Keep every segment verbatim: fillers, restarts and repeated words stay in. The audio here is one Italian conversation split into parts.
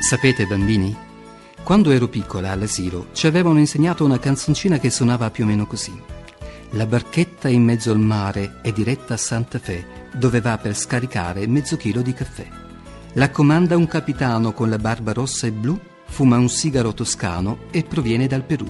Sapete, bambini, quando ero piccola all'asilo ci avevano insegnato una canzoncina che suonava più o meno così. La barchetta in mezzo al mare è diretta a Santa Fe, dove va per scaricare mezzo chilo di caffè. La comanda un capitano con la barba rossa e blu, fuma un sigaro toscano e proviene dal Perù.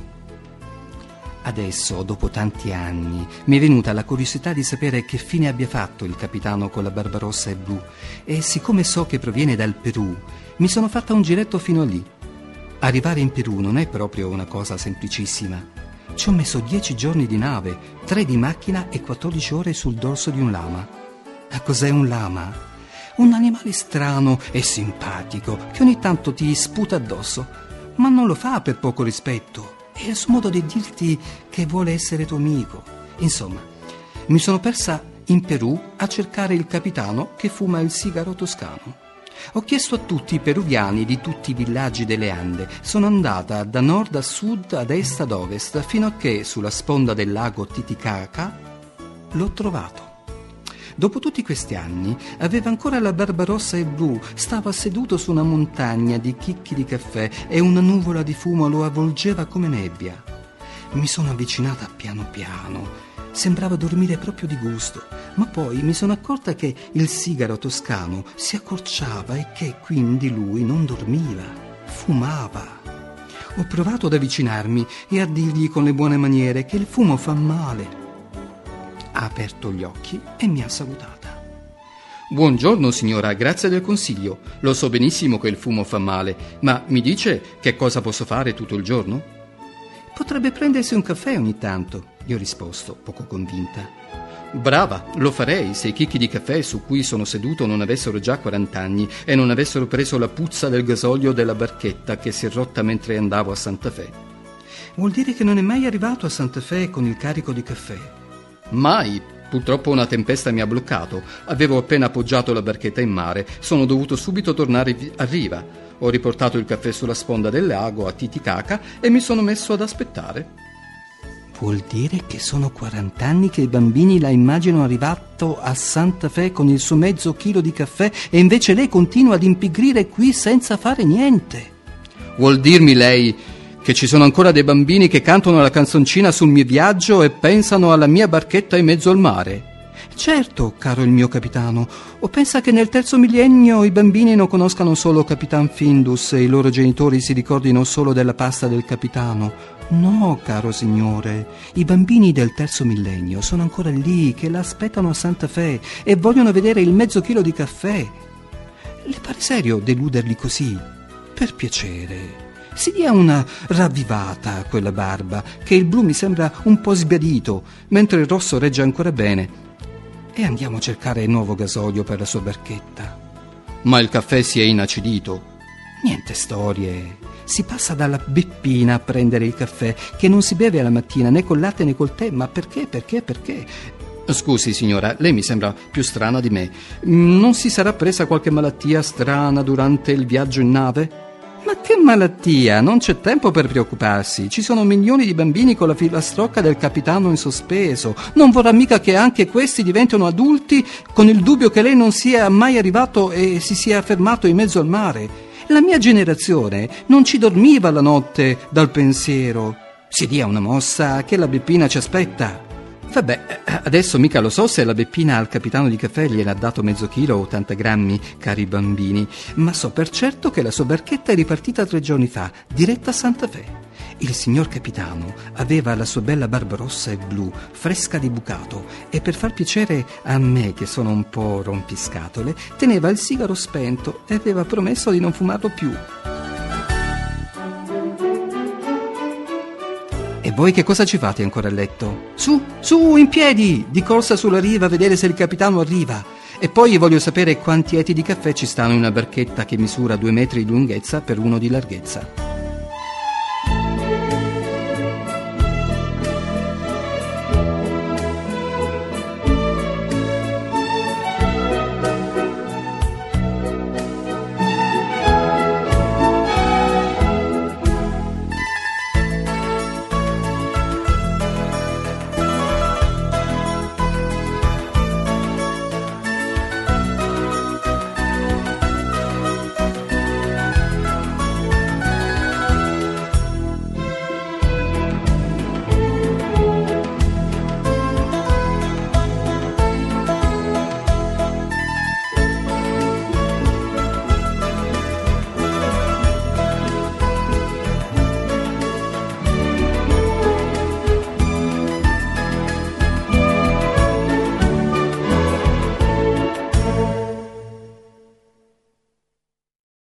Adesso, dopo tanti anni, mi è venuta la curiosità di sapere che fine abbia fatto il capitano con la barba rossa e blu, e siccome so che proviene dal Perù, mi sono fatta un giretto fino a lì. Arrivare in Perù non è proprio una cosa semplicissima. Ci ho messo dieci giorni di nave, tre di macchina e quattordici ore sul dorso di un lama. Ma cos'è un lama? Un animale strano e simpatico che ogni tanto ti sputa addosso, ma non lo fa per poco rispetto. È il suo modo di dirti che vuole essere tuo amico. Insomma, mi sono persa in Perù a cercare il capitano che fuma il sigaro toscano. Ho chiesto a tutti i peruviani di tutti i villaggi delle Ande. Sono andata da nord a sud, ad est ad ovest, fino a che sulla sponda del lago Titicaca l'ho trovato. Dopo tutti questi anni aveva ancora la barba rossa e blu, stava seduto su una montagna di chicchi di caffè e una nuvola di fumo lo avvolgeva come nebbia. Mi sono avvicinata piano piano, sembrava dormire proprio di gusto, ma poi mi sono accorta che il sigaro toscano si accorciava e che quindi lui non dormiva, fumava. Ho provato ad avvicinarmi e a dirgli con le buone maniere che il fumo fa male. Ha aperto gli occhi e mi ha salutata. Buongiorno signora, grazie del consiglio. Lo so benissimo che il fumo fa male, ma mi dice che cosa posso fare tutto il giorno? Potrebbe prendersi un caffè ogni tanto, gli ho risposto, poco convinta. Brava, lo farei se i chicchi di caffè su cui sono seduto non avessero già quaranta anni e non avessero preso la puzza del gasolio della barchetta che si è rotta mentre andavo a Santa Fe. Vuol dire che non è mai arrivato a Santa Fe con il carico di caffè? Mai, purtroppo una tempesta mi ha bloccato. Avevo appena appoggiato la barchetta in mare, sono dovuto subito tornare a riva. Ho riportato il caffè sulla sponda del lago a Titicaca e mi sono messo ad aspettare. Vuol dire che sono quaranta anni che i bambini la immaginano arrivato a Santa Fe con il suo mezzo chilo di caffè e invece lei continua ad impigrire qui senza fare niente. Vuol dirmi lei che ci sono ancora dei bambini che cantano la canzoncina sul mio viaggio e pensano alla mia barchetta in mezzo al mare? Certo, caro il mio capitano. O pensa che nel terzo millennio i bambini non conoscano solo Capitan Findus e i loro genitori si ricordino solo della pasta del capitano? No, caro signore, i bambini del terzo millennio sono ancora lì, che la aspettano a Santa Fe e vogliono vedere il mezzo chilo di caffè. Le pare serio deluderli così? Per piacere, si dia una ravvivata a quella barba, che il blu mi sembra un po' sbiadito, mentre il rosso regge ancora bene. E andiamo a cercare nuovo gasolio per la sua barchetta. Ma il caffè si è inacidito. Niente storie. Si passa dalla beppina a prendere il caffè, che non si beve alla mattina né col latte né col tè. Ma perché, perché, perché? Scusi signora, lei mi sembra più strana di me. Non si sarà presa qualche malattia strana durante il viaggio in nave? Ma che malattia? Non c'è tempo per preoccuparsi. Ci sono milioni di bambini con la filastrocca del capitano in sospeso. Non vorrà mica che anche questi diventino adulti con il dubbio che lei non sia mai arrivato e si sia fermato in mezzo al mare. La mia generazione non ci dormiva la notte dal pensiero. Si dia una mossa che la beppina ci aspetta. Vabbè, adesso mica lo so se la beppina al capitano di caffè gliel'ha dato mezzo chilo o ottanta grammi, cari bambini, ma so per certo che la sua barchetta è ripartita tre giorni fa, diretta a Santa Fe. Il signor capitano aveva la sua bella barba rossa e blu, fresca di bucato, e per far piacere a me, che sono un po' rompiscatole, teneva il sigaro spento e aveva promesso di non fumarlo più. E voi che cosa ci fate ancora a letto? Su, su, in piedi, di corsa sulla riva a vedere se il capitano arriva. E poi voglio sapere quanti eti di caffè ci stanno in una barchetta che misura due metri di lunghezza per uno di larghezza.